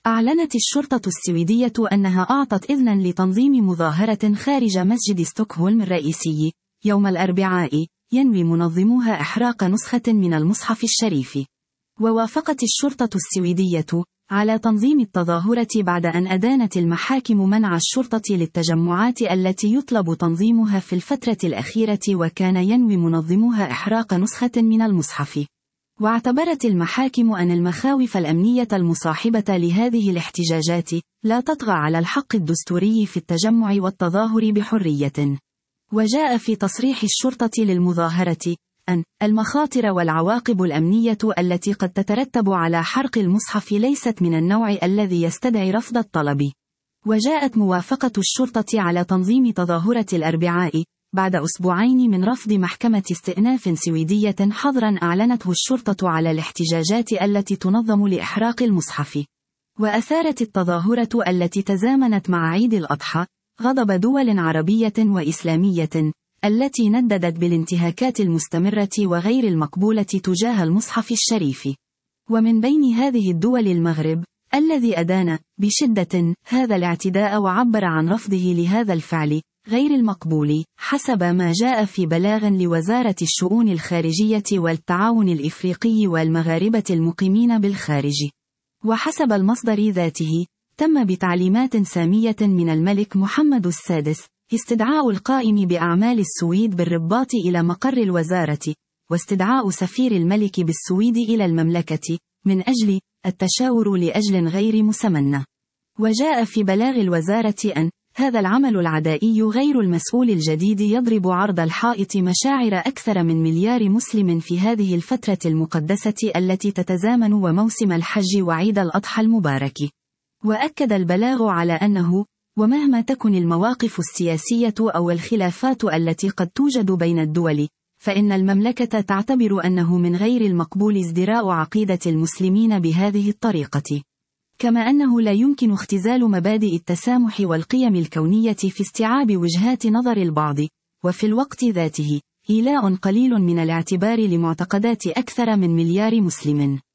أعلنت الشرطة السويدية أنها أعطت إذنا لتنظيم مظاهرة خارج مسجد ستوكهولم الرئيسي يوم الأربعاء، ينوي منظموها إحراق نسخة من المصحف الشريف. ووافقت الشرطة السويدية على تنظيم التظاهرة بعد أن أدانت المحاكم منع الشرطة للتجمعات التي يطلب تنظيمها في الفترة الأخيرة، وكان ينوي منظموها إحراق نسخة من المصحف. واعتبرت المحاكم أن المخاوف الأمنية المصاحبة لهذه الاحتجاجات لا تطغى على الحق الدستوري في التجمع والتظاهر بحرية. وجاء في تصريح الشرطة للمظاهرة أن المخاطر والعواقب الأمنية التي قد تترتب على حرق المصحف ليست من النوع الذي يستدعي رفض الطلب. وجاءت موافقة الشرطة على تنظيم تظاهرة الأربعاء بعد أسبوعين من رفض محكمة استئناف سويدية حظرا أعلنته الشرطة على الاحتجاجات التي تنظم لإحراق المصحف. وأثارت التظاهرة التي تزامنت مع عيد الأضحى غضب دول عربية وإسلامية التي نددت بالانتهاكات المستمرة وغير المقبولة تجاه المصحف الشريف. ومن بين هذه الدول المغرب، الذي أدان بشدة هذا الاعتداء وعبر عن رفضه لهذا الفعل غير المقبول، حسب ما جاء في بلاغ لوزارة الشؤون الخارجية والتعاون الإفريقي والمغاربة المقيمين بالخارج. وحسب المصدر ذاته، تم بتعليمات سامية من الملك محمد السادس استدعاء القائم بأعمال السويد بالرباط إلى مقر الوزارة، واستدعاء سفير الملك بالسويد إلى المملكة من أجل التشاور لأجل غير مسمى. وجاء في بلاغ الوزارة أن هذا العمل العدائي غير المسؤول الجديد يضرب عرض الحائط مشاعر أكثر من مليار مسلم في هذه الفترة المقدسة التي تتزامن وموسم الحج وعيد الأضحى المبارك. وأكد البلاغ على أنه ومهما تكن المواقف السياسية أو الخلافات التي قد توجد بين الدول، فإن المملكة تعتبر أنه من غير المقبول ازدراء عقيدة المسلمين بهذه الطريقة، كما أنه لا يمكن اختزال مبادئ التسامح والقيم الكونية في استيعاب وجهات نظر البعض، وفي الوقت ذاته إيلاء قليل من الاعتبار لمعتقدات أكثر من مليار مسلم.